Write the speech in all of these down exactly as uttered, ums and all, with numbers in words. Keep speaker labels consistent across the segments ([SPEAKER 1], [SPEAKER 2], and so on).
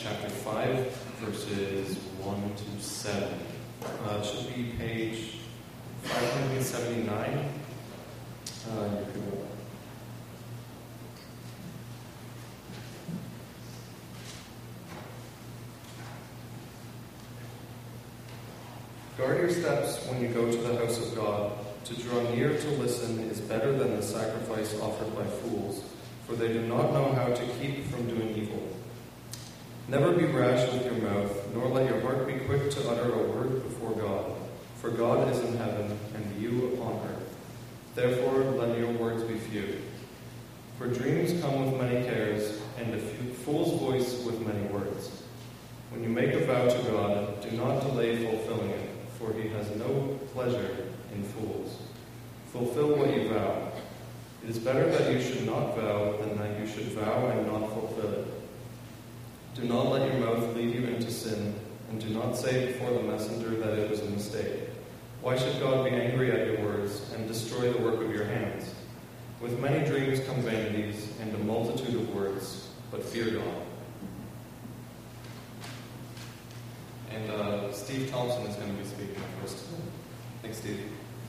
[SPEAKER 1] chapter five, verses one to seven. Uh, it should be page five seventy-nine. Uh, you could go. Guard your steps when you go to the house of God. To draw near to listen is better than the sacrifice offered by fools, for they do not know how to keep from doing evil. Never be rash with your mouth, nor let your heart be quick to utter a word before God. For God is in heaven, and you upon earth. Therefore let your words be few. For dreams come with many cares, and a fool's voice with many words. When you make a vow to God, do not delay fulfilling it, for he has no pleasure in fools. Fulfill what you vow. It is better that you should not vow than that you should vow and not fulfill it. Do not let your mouth lead you into sin, and do not say before the messenger that it was a mistake. Why should God be angry at your words and destroy the work of your hands? With many dreams come vanities and a multitude of words, but fear God. And uh, Steve Thompson is going to be speaking first. Thanks, Steve.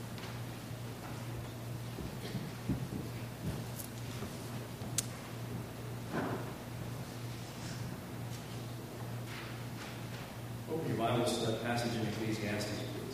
[SPEAKER 2] Open your Bibles to that passage in Ecclesiastes, please.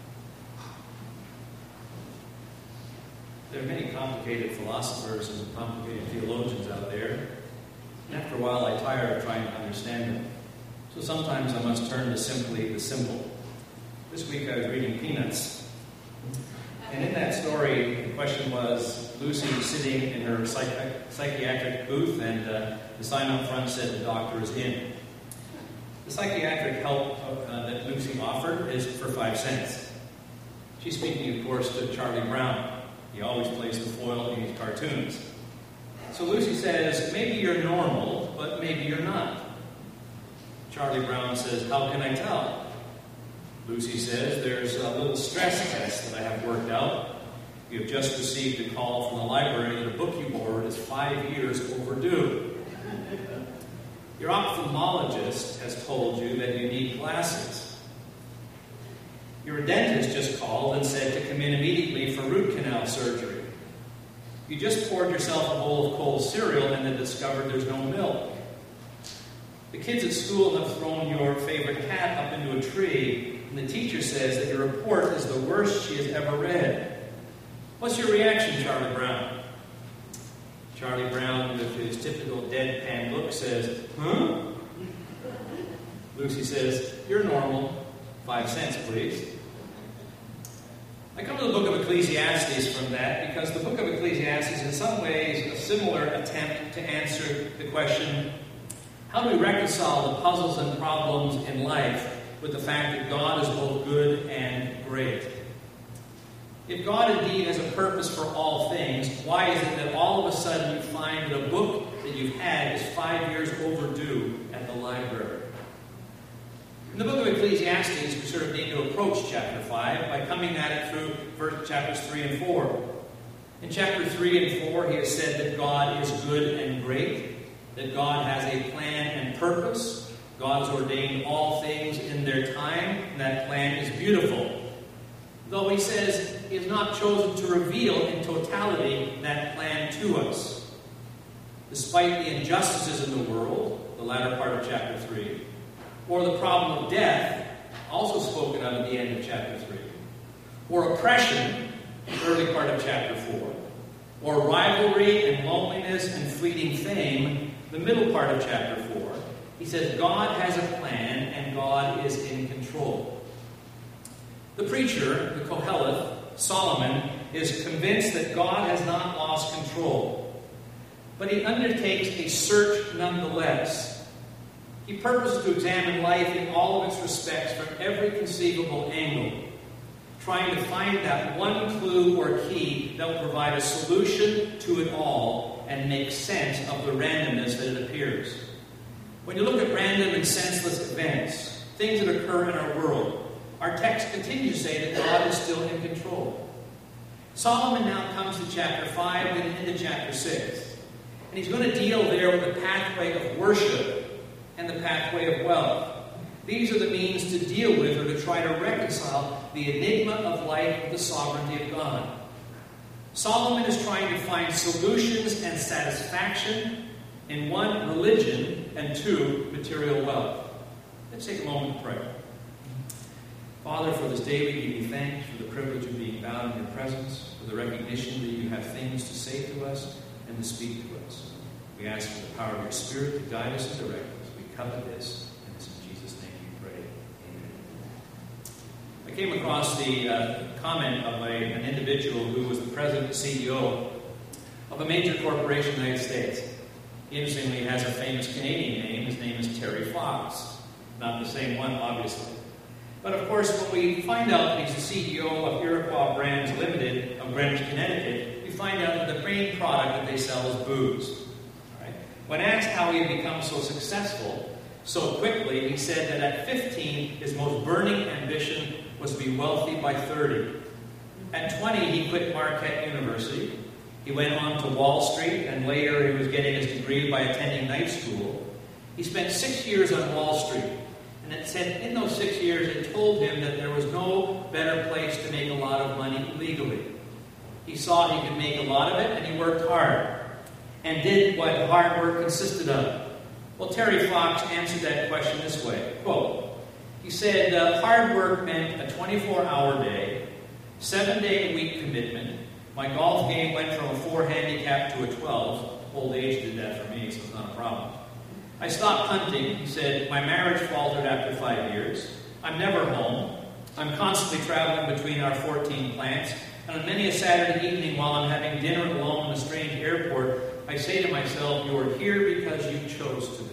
[SPEAKER 2] There are many complicated philosophers and complicated theologians out there, and after a while I tire of trying to understand them. So sometimes I must turn to simply the simple. This week I was reading Peanuts. And in that story, the question was Lucy sitting in her psychi- psychiatric booth, and uh, the sign up front said the doctor is in. The psychiatric help uh, that Lucy offered is for five cents. She's speaking, of course, to Charlie Brown. He always plays the foil in his cartoons. So Lucy says, maybe you're normal, but maybe you're not. Charlie Brown says, how can I tell? Lucy says, there's a little stress test that I have worked out. You have just received a call from the library that a book you borrowed is five years overdue. Your ophthalmologist has told you that you need glasses. Your dentist just called and said to come in immediately for root canal surgery. You just poured yourself a bowl of cold cereal and then discovered there's no milk. The kids at school have thrown your favorite cat up into a tree, and the teacher says that your report is the worst she has ever read. What's your reaction, Charlie Brown? Charlie Brown, with his typical deadpan look, says, huh? Lucy says, you're normal. Five cents, please. I come to the book of Ecclesiastes from that because the book of Ecclesiastes is in some ways a similar attempt to answer the question, how do we reconcile the puzzles and problems in life with the fact that God is both good and great? If God indeed has a purpose for all things, why is it that all of a sudden you find that a book that you've had is five years overdue at the library? In the book of Ecclesiastes, we sort of need to approach chapter five by coming at it through verse, chapters three and four. In chapter three and four, he has said that God is good and great, that God has a plan and purpose. God has ordained all things in their time, and that plan is beautiful. Though he says he has not chosen to reveal in totality that plan to us. Despite the injustices in the world, the latter part of chapter three, or the problem of death, also spoken of at the end of chapter three, or oppression, the early part of chapter four, or rivalry and loneliness and fleeting fame, the middle part of chapter four, he says God has a plan and God is in control. The preacher, the Koheleth, Solomon, is convinced that God has not lost control, but he undertakes a search nonetheless. He purposes to examine life in all of its respects from every conceivable angle, trying to find that one clue or key that will provide a solution to it all and make sense of the randomness that it appears. When you look at random and senseless events, things that occur in our world, our text continues to say that God is still in control. Solomon now comes to chapter five and into chapter six. And he's going to deal there with the pathway of worship and the pathway of wealth. These are the means to deal with or to try to reconcile the enigma of life of the sovereignty of God. Solomon is trying to find solutions and satisfaction in one, religion, and two, material wealth. Let's take a moment to pray. Father, for this day we give you thanks for the privilege of being bound in your presence, for the recognition that you have things to say to us and to speak to us. We ask for the power of your Spirit to guide us and direct us. We covet this, and it's in Jesus' name we pray. Amen. I came across the uh, comment of a, an individual who was the president and C E O of a major corporation in the United States. Interestingly, he has a famous Canadian name. His name is Terry Fox. Not the same one, obviously. But of course, when we find out that he's the C E O of Iroquois Brands Limited of Greenwich, Connecticut, we find out that the main product that they sell is booze. Right? When asked how he had become so successful so quickly, he said that at fifteen, his most burning ambition was to be wealthy by thirty. At twenty, he quit Marquette University. He went on to Wall Street, and later he was getting his degree by attending night school. He spent six years on Wall Street. And it said in those six years, it told him that there was no better place to make a lot of money legally. He saw he could make a lot of it, and he worked hard. And did what hard work consisted of. Well, Terry Fox answered that question this way, quote, he said, uh, hard work meant a twenty-four hour day, seven-day-a-week commitment. My golf game went from a four handicap to a twelve. Old age did that for me, so it's not a problem. I stopped hunting. He said, my marriage faltered after five years. I'm never home. I'm constantly traveling between our fourteen plants. And on many a Saturday evening while I'm having dinner alone in a strange airport, I say to myself, you are here because you chose to be.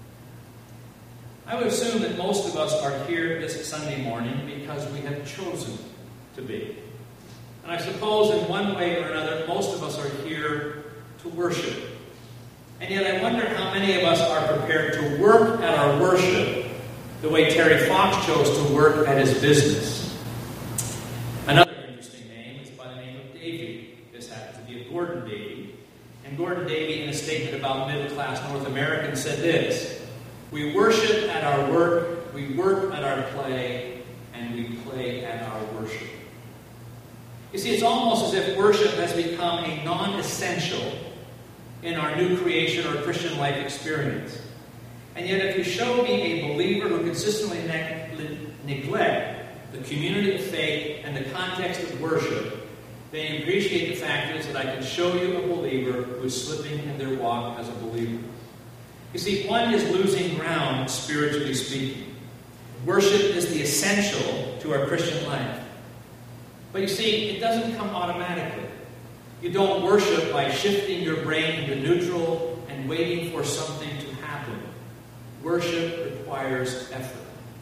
[SPEAKER 2] I would assume that most of us are here this Sunday morning because we have chosen to be. And I suppose in one way or another, most of us are here to worship. And yet I wonder how many of us are prepared to work at our worship the way Terry Fox chose to work at his business. Another interesting name is by the name of Davy. This happens to be a Gordon Davy. And Gordon Davy, in a statement about middle-class North Americans, said this, we worship at our work, we work at our play, and we play at our worship. You see, it's almost as if worship has become a non-essential in our new creation or Christian life experience. And yet if you show me a believer who consistently ne- neglect the community of faith and the context of worship, then you appreciate the fact is that I can show you a believer who is slipping in their walk as a believer. You see, one is losing ground, spiritually speaking. Worship is the essential to our Christian life. But you see, it doesn't come automatically. You don't worship by shifting your brain into neutral and waiting for something to happen. Worship requires effort.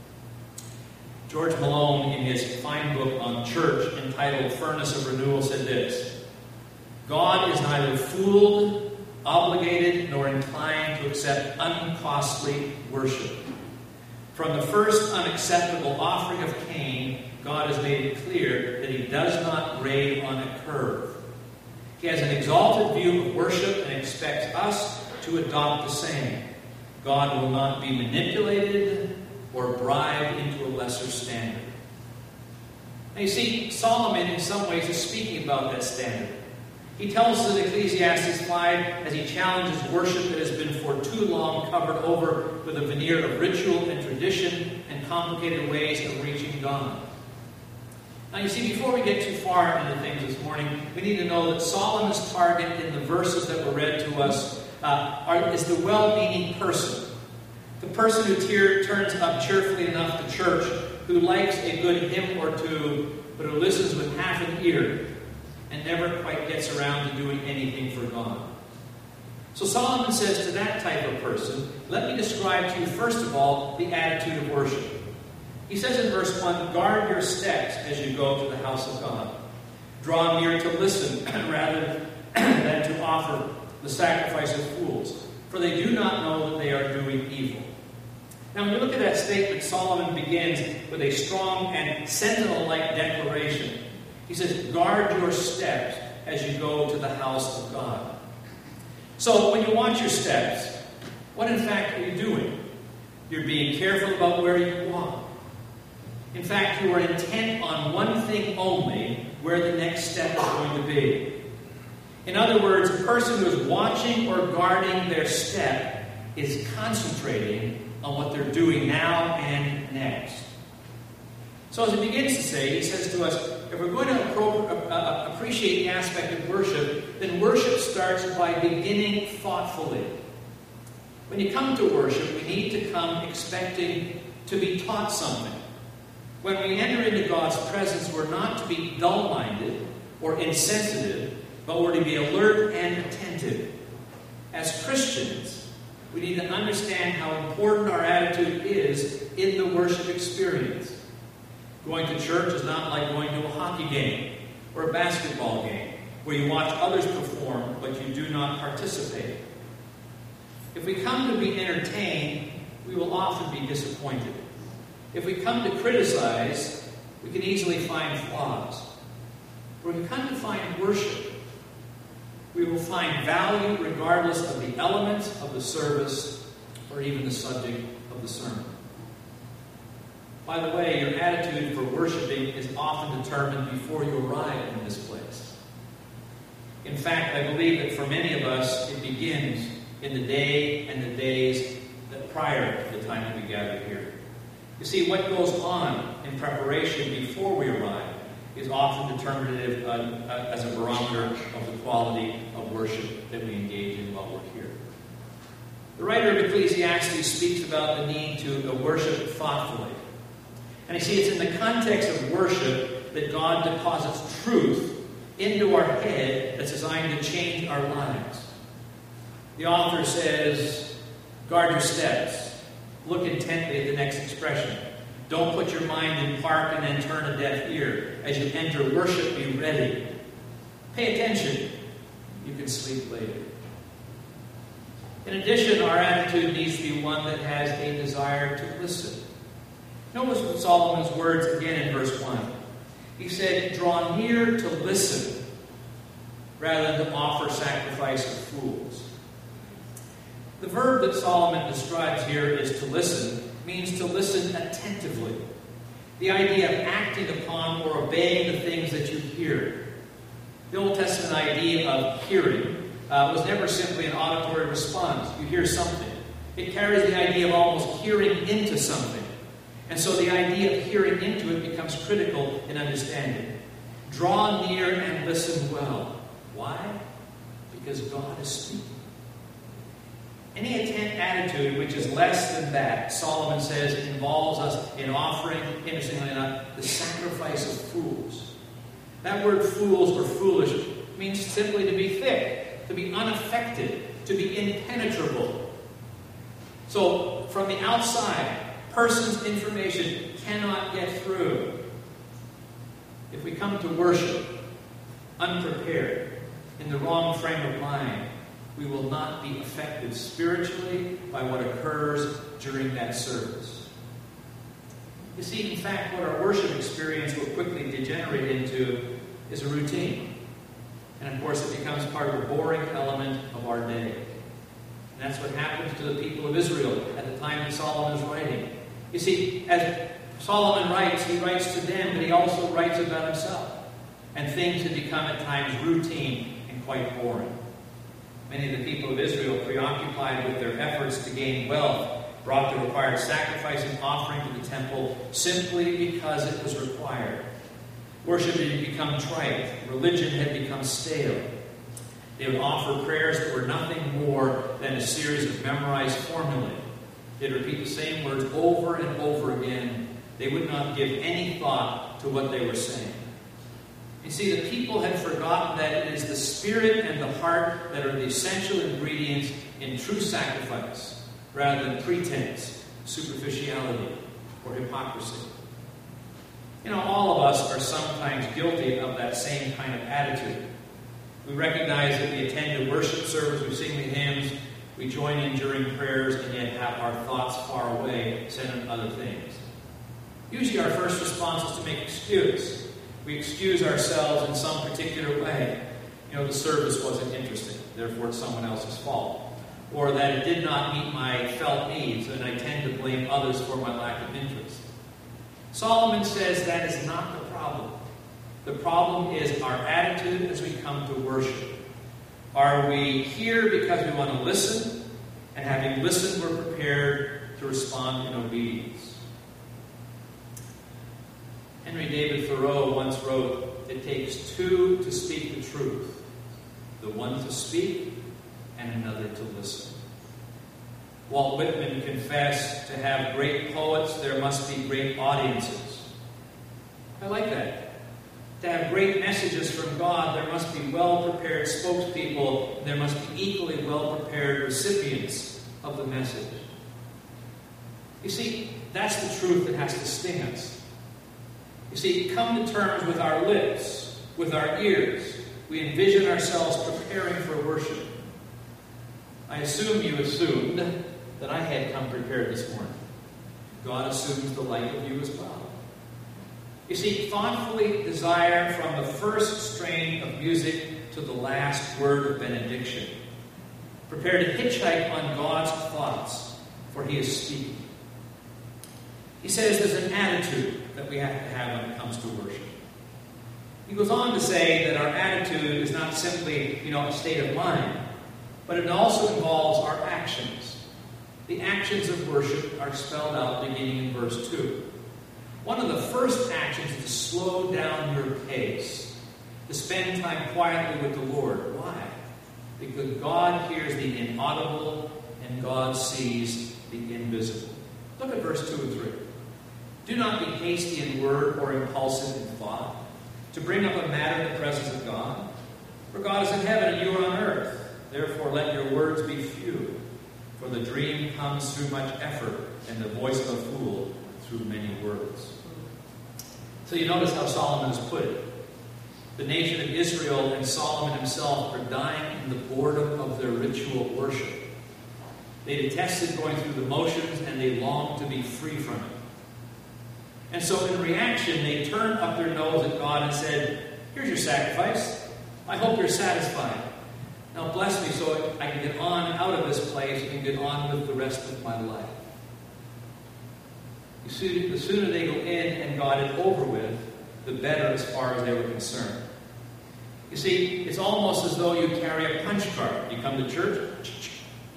[SPEAKER 2] George Malone, in his fine book on church entitled Furnace of Renewal, said this, God is neither fooled, obligated, nor inclined to accept uncostly worship. From the first unacceptable offering of Cain, God has made it clear that he does not grade on a curve. He has an exalted view of worship and expects us to adopt the same. God will not be manipulated or bribed into a lesser standard. Now you see, Solomon in some ways is speaking about that standard. He tells us in Ecclesiastes five as he challenges worship that has been for too long covered over with a veneer of ritual and tradition and complicated ways of reaching God. Now you see, before we get too far into things this morning, we need to know that Solomon's target in the verses that were read to us uh, are, is the well-meaning person. The person who tear, turns up cheerfully enough to church, who likes a good hymn or two, but who listens with half an ear and never quite gets around to doing anything for God. So Solomon says to that type of person, let me describe to you, first of all, the attitude of worship. He says in verse one, guard your steps as you go to the house of God. Draw near to listen rather than to offer the sacrifice of fools, for they do not know that they are doing evil. Now when you look at that statement, Solomon begins with a strong and sentinel-like declaration. He says, guard your steps as you go to the house of God. So when you watch your steps, what in fact are you doing? You're being careful about where you walk. In fact, you are intent on one thing only, where the next step is going to be. In other words, a person who is watching or guarding their step is concentrating on what they're doing now and next. So as he begins to say, he says to us, if we're going to appro- uh, appreciate the aspect of worship, then worship starts by beginning thoughtfully. When you come to worship, we need to come expecting to be taught something. When we enter into God's presence, we're not to be dull-minded or insensitive, but we're to be alert and attentive. As Christians, we need to understand how important our attitude is in the worship experience. Going to church is not like going to a hockey game or a basketball game, where you watch others perform, but you do not participate. If we come to be entertained, we will often be disappointed. If we come to criticize, we can easily find flaws. When we come to find worship, we will find value regardless of the elements of the service or even the subject of the sermon. By the way, your attitude for worshiping is often determined before you arrive in this place. In fact, I believe that for many of us, it begins in the day and the days that prior to the time that we gather here. You see, what goes on in preparation before we arrive is often determinative uh, uh, as a barometer of the quality of worship that we engage in while we're here. The writer of Ecclesiastes speaks about the need to uh, worship thoughtfully. And you see, it's in the context of worship that God deposits truth into our head that's designed to change our lives. The author says, guard your steps. Look intently at the next expression. Don't put your mind in park and then turn a deaf ear. As you enter worship, be ready. Pay attention. You can sleep later. In addition, our attitude needs to be one that has a desire to listen. Notice Solomon's words again in verse one. He said, draw near to listen rather than to offer sacrifice of fools. The verb that Solomon describes here is to listen, means to listen attentively. The idea of acting upon or obeying the things that you hear. The Old Testament idea of hearing uh, was never simply an auditory response. You hear something. It carries the idea of almost hearing into something. And so the idea of hearing into it becomes critical in understanding. Draw near and listen well. Why? Because God is speaking. Any attent attitude which is less than that, Solomon says, involves us in offering, interestingly enough, the sacrifice of fools. That word fools or foolish means simply to be thick, to be unaffected, to be impenetrable. So, from the outside, person's information cannot get through. If we come to worship unprepared, in the wrong frame of mind, we will not be affected spiritually by what occurs during that service. You see, in fact, what our worship experience will quickly degenerate into is a routine. And of course, it becomes part of the boring element of our day. And that's what happens to the people of Israel at the time that Solomon is writing. You see, as Solomon writes, he writes to them, but he also writes about himself. And things have become at times routine and quite boring. Many of the people of Israel, preoccupied with their efforts to gain wealth, brought the required sacrifice and offering to the temple simply because it was required. Worship had become trite. Religion had become stale. They would offer prayers that were nothing more than a series of memorized formulae. They'd repeat the same words over and over again. They would not give any thought to what they were saying. You see, the people had forgotten that it is the spirit and the heart that are the essential ingredients in true sacrifice, rather than pretense, superficiality, or hypocrisy. You know, all of us are sometimes guilty of that same kind of attitude. We recognize that we attend a worship service, we sing the hymns, we join in during prayers, and yet have our thoughts far away, set on other things. Usually our first response is to make excuse. We excuse ourselves in some particular way. You know, the service wasn't interesting, therefore it's someone else's fault. or that it did not meet my felt needs, and I tend to blame others for my lack of interest. Solomon says that is not the problem. The problem is our attitude as we come to worship. Are we here because we want to listen, and having listened, we're prepared to respond in obedience? Henry David Thoreau once wrote, "It takes two to speak the truth, the one to speak and another to listen." Walt Whitman confessed, "To have great poets, there must be great audiences." I like that. To have great messages from God, there must be well-prepared spokespeople, and there must be equally well-prepared recipients of the message. You see, that's the truth that has to sting us. You see, come to terms with our lips, with our ears. We envision ourselves preparing for worship. I assume you assumed that I had come prepared this morning. God assumes the like of you as well. You see, thoughtfully desire from the first strain of music to the last word of benediction. Prepare to hitchhike on God's thoughts, for He is speaking. He says there's an attitude that we have to have when it comes to worship. He goes on to say that our attitude is not simply, you know, a state of mind, but it also involves our actions. The actions of worship are spelled out beginning in verse two. One of the first actions is to slow down your pace, to spend time quietly with the Lord. Why? Because God hears the inaudible and God sees the invisible. Look at verse two and three. Do not be hasty in word or impulsive in thought, to bring up a matter in the presence of God. For God is in heaven and you are on earth. Therefore let your words be few. For the dream comes through much effort, and the voice of a fool through many words. So you notice how Solomon has put it. The nation of Israel and Solomon himself are dying in the boredom of their ritual worship. They detested going through the motions, and they longed to be free from it. And so in reaction, they turned up their nose at God and said, "Here's your sacrifice. I hope you're satisfied. Now bless me so I can get on out of this place and get on with the rest of my life." You see, the sooner they go in and got it over with, the better as far as they were concerned. You see, it's almost as though you carry a punch card. You come to church,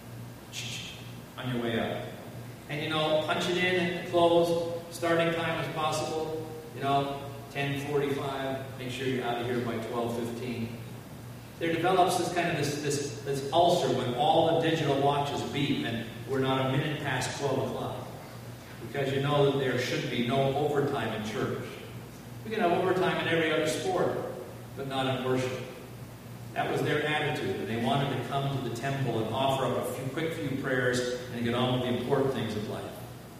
[SPEAKER 2] on your way out. And you know, punch it in, close, starting time as possible, you know, ten forty-five, make sure you're out of here by twelve fifteen. There develops this kind of this, this, this ulcer when all the digital watches beep and we're not a minute past twelve o'clock. Because you know that there should be no overtime in church. We can have overtime in every other sport, but not in worship. That was their attitude, and they wanted to come to the temple and offer up a few quick few prayers and get on with the important things of life.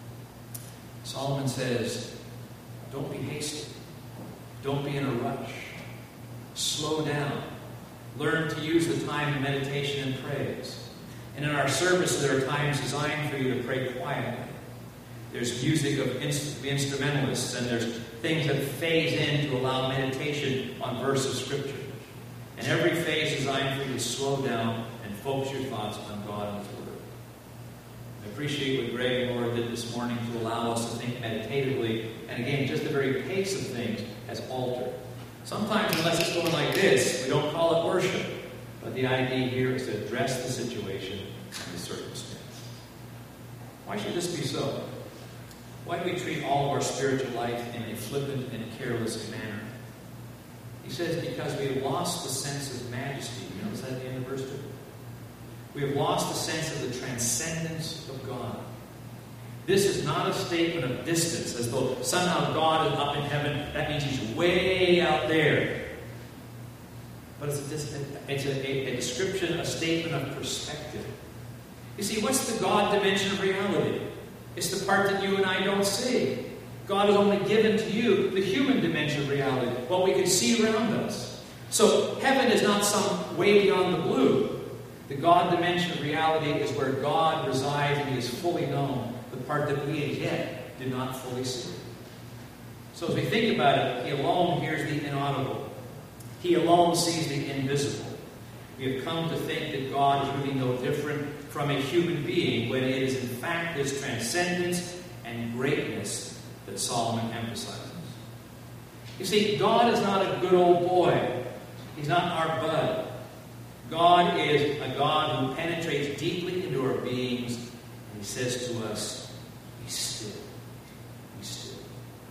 [SPEAKER 2] Solomon says, don't be hasty. Don't be in a rush. Slow down. Learn to use the time in meditation and praise. And in our service, there are times designed for you to pray quietly. There's music of inst- instrumentalists, and there's things that phase in to allow meditation on verses of Scripture. And every phase is designed for you to slow down and focus your thoughts on God and His Word. I appreciate what Greg and Laura did this morning to allow us to think meditatively. And again, just the very pace of things has altered. Sometimes, unless it's going like this, we don't call it worship. But the idea here is to address the situation and the circumstance. Why should this be so? Why do we treat all of our spiritual life in a flippant and careless manner? He says, because we have lost the sense of majesty. You notice that at the end of verse two? We have lost the sense of the transcendence of God. This is not a statement of distance, as though somehow God is up in heaven. That means He's way out there. But it's, a, it's a, a, a description, a statement of perspective. You see, what's the God dimension of reality? It's the part that you and I don't see. God has only given to you the human dimension of reality, what we can see around us. So heaven is not some way beyond the blue. The God dimension of reality is where God resides and He is fully known, the part that we as yet do not fully see. So as we think about it, He alone hears the inaudible. He alone sees the invisible. We have come to think that God is really no different from a human being when it is in fact his transcendence and greatness that Solomon emphasizes. You see, God is not a good old boy. He's not our bud. God is a God who penetrates deeply into our beings, and he says to us, be still. Be still.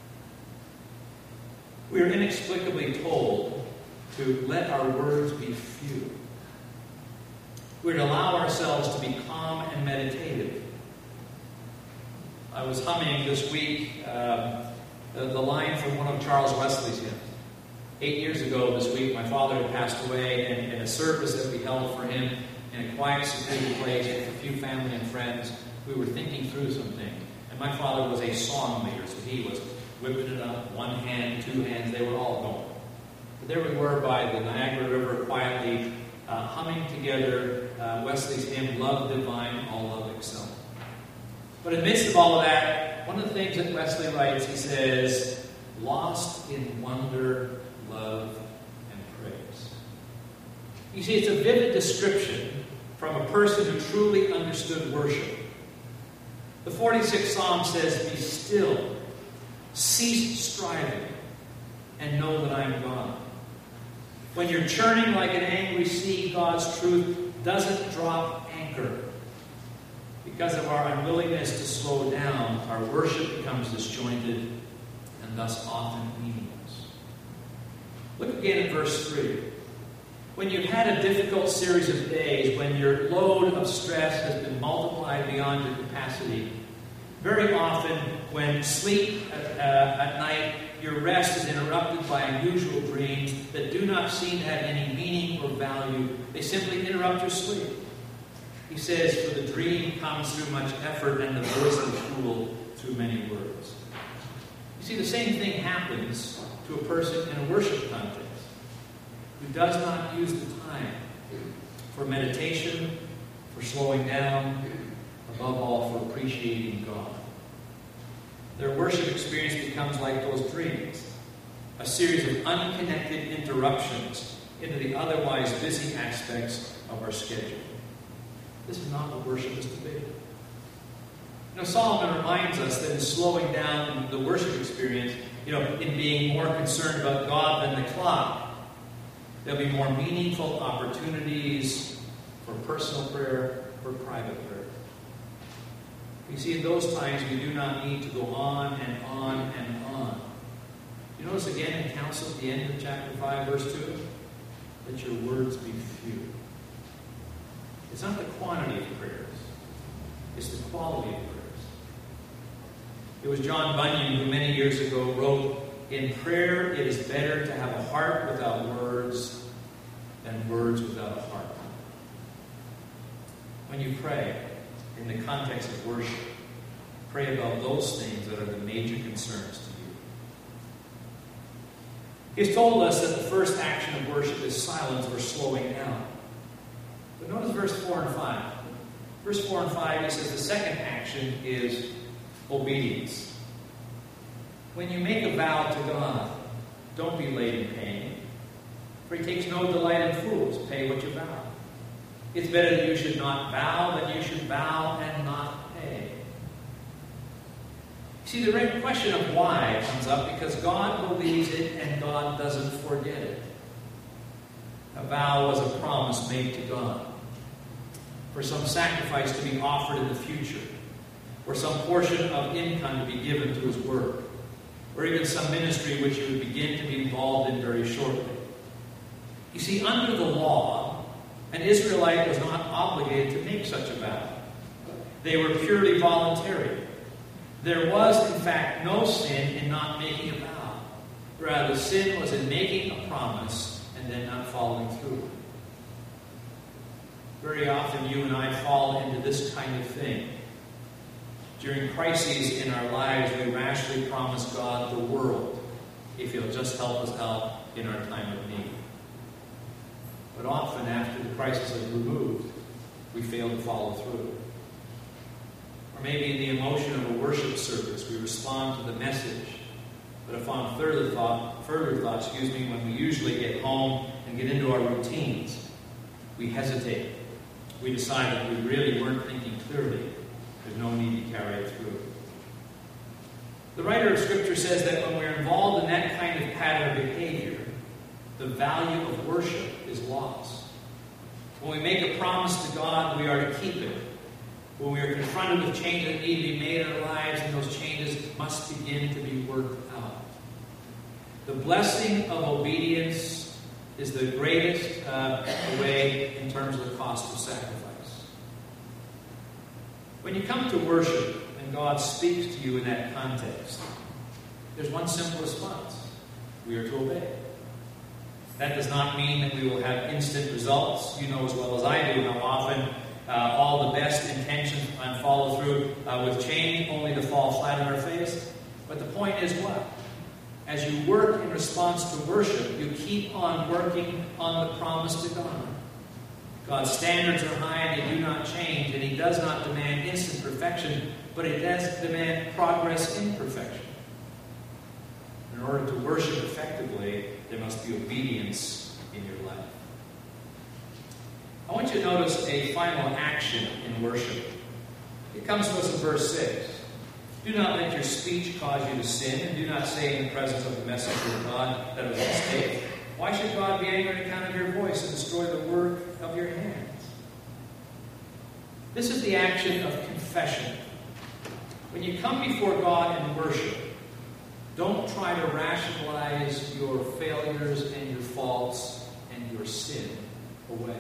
[SPEAKER 2] We are inexplicably told to let our words be few. We're to allow ourselves to be calm and meditative. I was humming this week um, the, the line from one of Charles Wesley's hymns. Eight years ago this week, my father had passed away, and in a service that we held for him in a quiet, secluded place with a few family and friends, we were thinking through some things. And my father was a song leader, so he was whipping it up, one hand, two hands, they were all going. But there we were by the Niagara River, quietly uh, humming together uh, Wesley's hymn, Love Divine, All Love Excel. But in the midst of all of that, one of the things that Wesley writes, he says, lost in wonder, love, and praise. You see, it's a vivid description from a person who truly understood worship. The forty-sixth Psalm says, be still, cease striving, and know that I am God. When you're churning like an angry sea, God's truth doesn't drop anchor. Because of our unwillingness to slow down, our worship becomes disjointed and thus often meaningless. Look again at verse three. When you've had a difficult series of days, when your load of stress has been multiplied beyond your capacity, very often when sleep at, uh, at night, your rest is interrupted by unusual dreams that do not seem to have any meaning or value. They simply interrupt your sleep. He says, for the dream comes through much effort, and the voice of the fool through many words. You see, the same thing happens to a person in a worship context who does not use the time for meditation, for slowing down, above all, for appreciating God. Their worship experience becomes like those dreams, a series of unconnected interruptions into the otherwise busy aspects of our schedule. This is not what worship is to be. You know, Solomon reminds us that in slowing down the worship experience, you know, in being more concerned about God than the clock, there'll be more meaningful opportunities for personal prayer, for private prayer. You see, in those times, we do not need to go on and on and on. You notice again in counsel at the end of chapter five, verse two? Let your words be few. It's not the quantity of prayers. It's the quality of prayers. It was John Bunyan who many years ago wrote, in prayer it is better to have a heart without words than words without a heart. When you pray, in the context of worship, pray about those things that are the major concerns to you. He's told us that the first action of worship is silence or slowing down. But notice verse four and five. Verse four and five, he says the second action is obedience. When you make a vow to God, don't be late in paying, for he takes no delight in fools. Pay what you vow. It's better that you should not vow than you should vow and not pay. See, the right question of why comes up because God believes it and God doesn't forget it. A vow was a promise made to God for some sacrifice to be offered in the future, or some portion of income to be given to his work, or even some ministry which he would begin to be involved in very shortly. You see, under the law, an Israelite was not obligated to make such a vow. They were purely voluntary. There was, in fact, no sin in not making a vow. Rather, sin was in making a promise and then not following through. Very often you and I fall into this kind of thing. During crises in our lives, we rashly promise God the world if he'll just help us out in our time of need. But often after the crisis is removed, we fail to follow through. Or maybe in the emotion of a worship service, we respond to the message. But upon further thought, further thought, excuse me, when we usually get home and get into our routines, we hesitate we decide that we really weren't thinking clearly, there's no need to carry it through. The writer of Scripture says that when we're involved in that kind of pattern of behavior, the value of worship is lost. When we make a promise to God, we are to keep it. When we are confronted with changes that need to be made in our lives, and those changes must begin to be worked out. The blessing of obedience is the greatest uh, way in terms of the cost of sacrifice. When you come to worship and God speaks to you in that context, there's one simple response. We are to obey. That does not mean that we will have instant results. You know as well as I do how often uh, all the best intentions and follow through uh, with change only to fall flat on our face. But the point is what? As you work in response to worship, you keep on working on the promise to God. God's standards are high and they do not change, and He does not demand instant perfection, but He does demand progress in perfection. In order to worship effectively, there must be obedience in your life. I want you to notice a final action in worship. It comes to us in verse six. Do not let your speech cause you to sin, and do not say in the presence of the messenger of God that it was a mistake. Why should God be angry on account of your voice and destroy the work of your hands? This is the action of confession. When you come before God in worship, don't try to rationalize your failures and your faults and your sin away.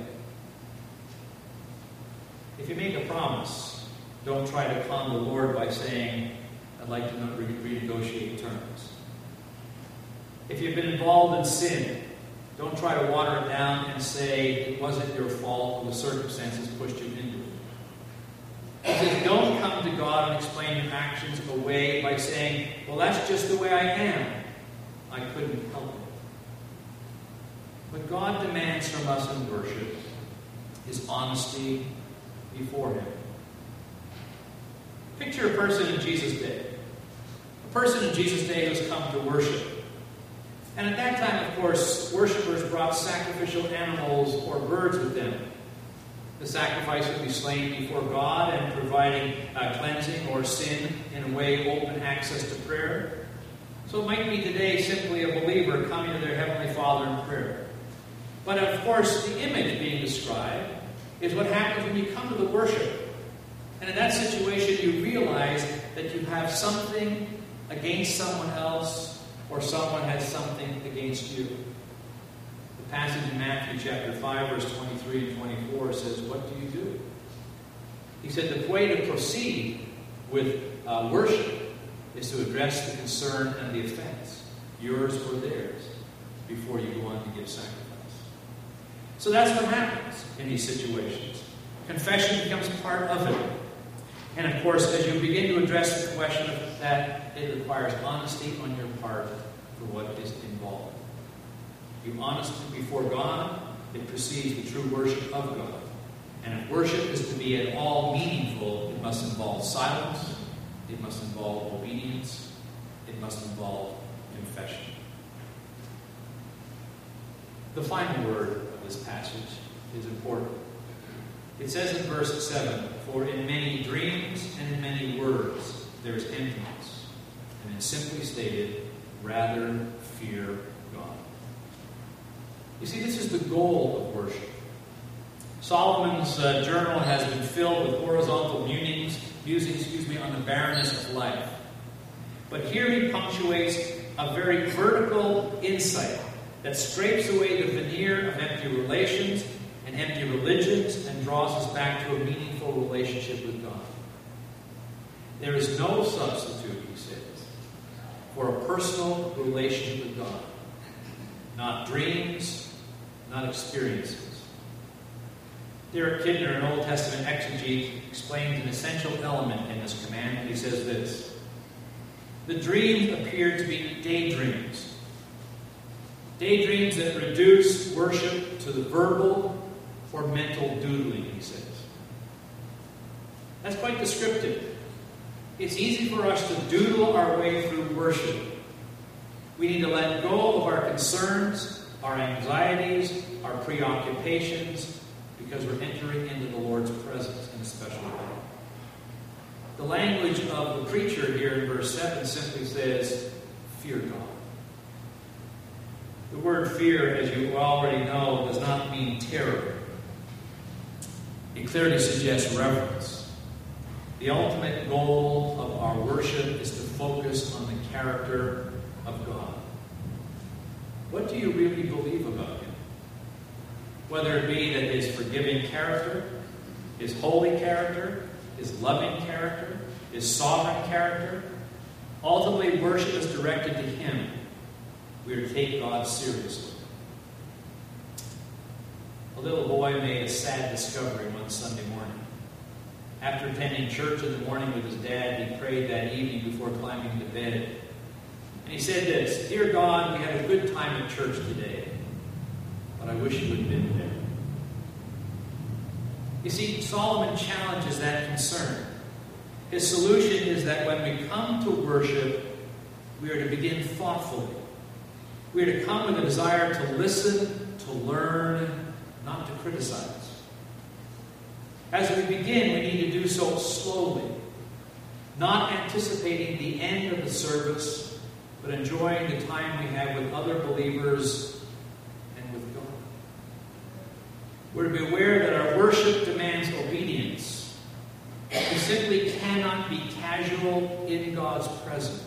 [SPEAKER 2] If you make a promise, don't try to con the Lord by saying, I'd like to renegotiate terms. If you've been involved in sin, don't try to water it down and say it wasn't your fault or the circumstances pushed you into it. He says, don't come to God and explain your actions away by saying, well, that's just the way I am. I couldn't help it. What God demands from us in worship is honesty before Him. Picture a person in Jesus' day. A person in Jesus' day who's come to worship. And at that time, of course, worshippers brought sacrificial animals or birds with them. The sacrifice would be slain before God and providing uh, cleansing or sin in a way open access to prayer. So it might be today simply a believer coming to their Heavenly Father in prayer. But of course, the image being described is what happens when you come to the worship. And in that situation, you realize that you have something against someone else or someone has something against you. The passage in Matthew chapter five, verse twenty-three and twenty-four says, what do you do? He said the way to proceed with uh, worship is to address the concern and the offense, yours or theirs, before you go on to give sacrifice. So that's what happens in these situations. Confession becomes part of it. And of course, as you begin to address the question of that, it requires honesty on your part for what is involved. You honestly before God, it precedes the true worship of God. And if worship is to be at all meaningful, it must involve silence, it must involve obedience, it must involve confession. The final word of this passage is important. It says in verse seven, for in many dreams and in many words there is emptiness. And it's simply stated, rather fear God. You see, this is the goal of worship. Solomon's uh, journal has been filled with horizontal musings, musings, excuse me, on the barrenness of life. But here he punctuates a very vertical insight that scrapes away the veneer of empty relations and empty religions and draws us back to a meaningful relationship with God. There is no substitute, he says, for a personal relationship with God. Not dreams, not experiences. Derek Kidner, an Old Testament exegete, explains an essential element in this command. He says this: the dreams appear to be daydreams. Daydreams that reduce worship to the verbal or mental doodling, he says. That's quite descriptive. It's easy for us to doodle our way through worship. We need to let go of our concerns, our anxieties, our preoccupations, because we're entering into the Lord's presence in a special way. The language of the preacher here in verse seven simply says, fear God. The word fear, as you already know, does not mean terror. It clearly suggests reverence. The ultimate goal of our worship is to focus on the character of God. What do you really believe about Him? Whether it be that His forgiving character, His holy character, His loving character, His sovereign character. Ultimately, worship is directed to Him. We are to take God seriously. A little boy made a sad discovery one Sunday morning. After attending church in the morning with his dad, he prayed that evening before climbing to bed. And he said this, "Dear God, we had a good time at church today, but I wish you had been there." You see, Solomon challenges that concern. His solution is that when we come to worship, we are to begin thoughtfully. We are to come with a desire to listen, to learn, not to criticize. As we begin, we need to do so slowly, not anticipating the end of the service, but enjoying the time we have with other believers and with God. We're to be aware that our worship demands obedience. We simply cannot be casual in God's presence.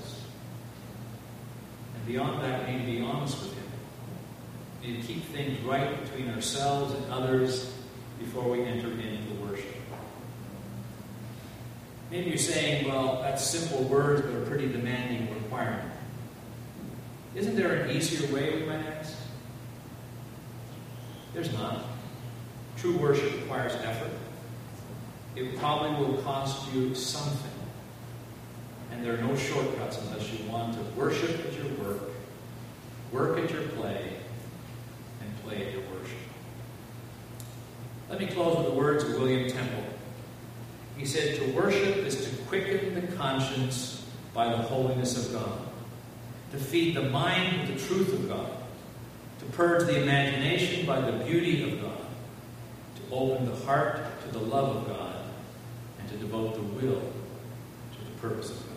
[SPEAKER 2] And beyond that, we need to be honest with Him. We need to keep things right between ourselves and others before we enter into worship. Maybe you're saying, well, that's simple words, but a pretty demanding requirement. Isn't there an easier way, we might ask? There's not. True worship requires effort. It probably will cost you something. And there are no shortcuts unless you want to worship at your work, work at your play, and play at your worship. Let me close with the words of William Temple. He said, "To worship is to quicken the conscience by the holiness of God, to feed the mind with the truth of God, to purge the imagination by the beauty of God, to open the heart to the love of God, and to devote the will to the purpose of God."